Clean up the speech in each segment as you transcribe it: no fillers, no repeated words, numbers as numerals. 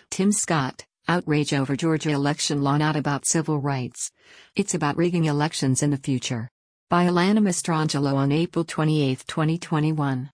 Tim Scott, outrage over Georgia election law not about civil rights. It's about rigging elections in the future. By Alana Mastrangelo on April 28, 2021.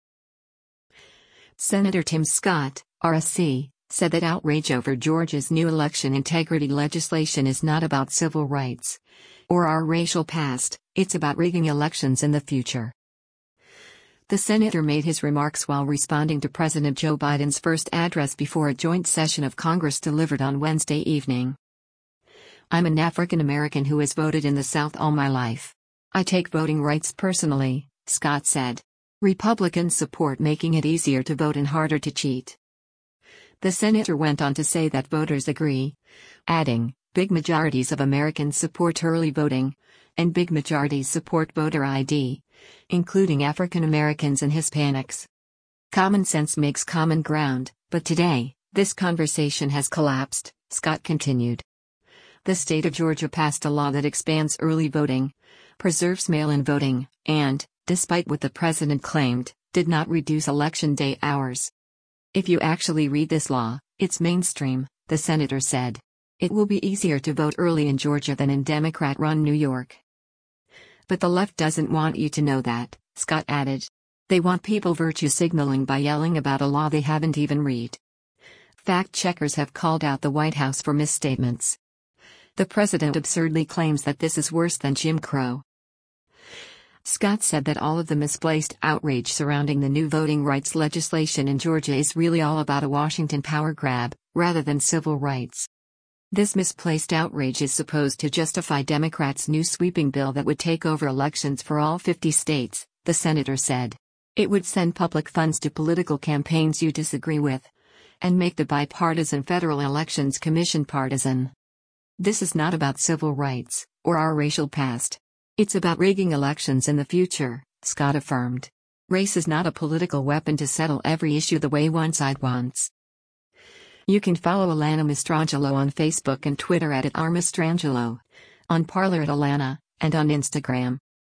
Senator Tim Scott, RSC, said that outrage over Georgia's new election integrity legislation is not about civil rights or our racial past, it's about rigging elections in the future. The senator made his remarks while responding to President Joe Biden's first address before a joint session of Congress delivered on Wednesday evening. I'm an African American who has voted in the South all my life. I take voting rights personally, Scott said. Republicans support making it easier to vote and harder to cheat. The senator went on to say that voters agree, adding, big majorities of Americans support early voting, and big majorities support voter ID, including African Americans and Hispanics. Common sense makes common ground, but today, this conversation has collapsed, Scott continued. The state of Georgia passed a law that expands early voting, preserves mail-in voting, and, despite what the president claimed, did not reduce election day hours. If you actually read this law, it's mainstream, the senator said. It will be easier to vote early in Georgia than in Democrat-run New York. But the left doesn't want you to know that, Scott added. They want people virtue signaling by yelling about a law they haven't even read. Fact-checkers have called out the White House for misstatements. The president absurdly claims that this is worse than Jim Crow. Scott said that all of the misplaced outrage surrounding the new voting rights legislation in Georgia is really all about a Washington power grab, rather than civil rights. This misplaced outrage is supposed to justify Democrats' new sweeping bill that would take over elections for all 50 states, the senator said. It would send public funds to political campaigns you disagree with, and make the bipartisan Federal Elections Commission partisan. This is not about civil rights, or our racial past. It's about rigging elections in the future, Scott affirmed. Race is not a political weapon to settle every issue the way one side wants. You can follow Alana Mastrangelo on Facebook and Twitter @rmastrangelo, on Parler @Alana, and on Instagram.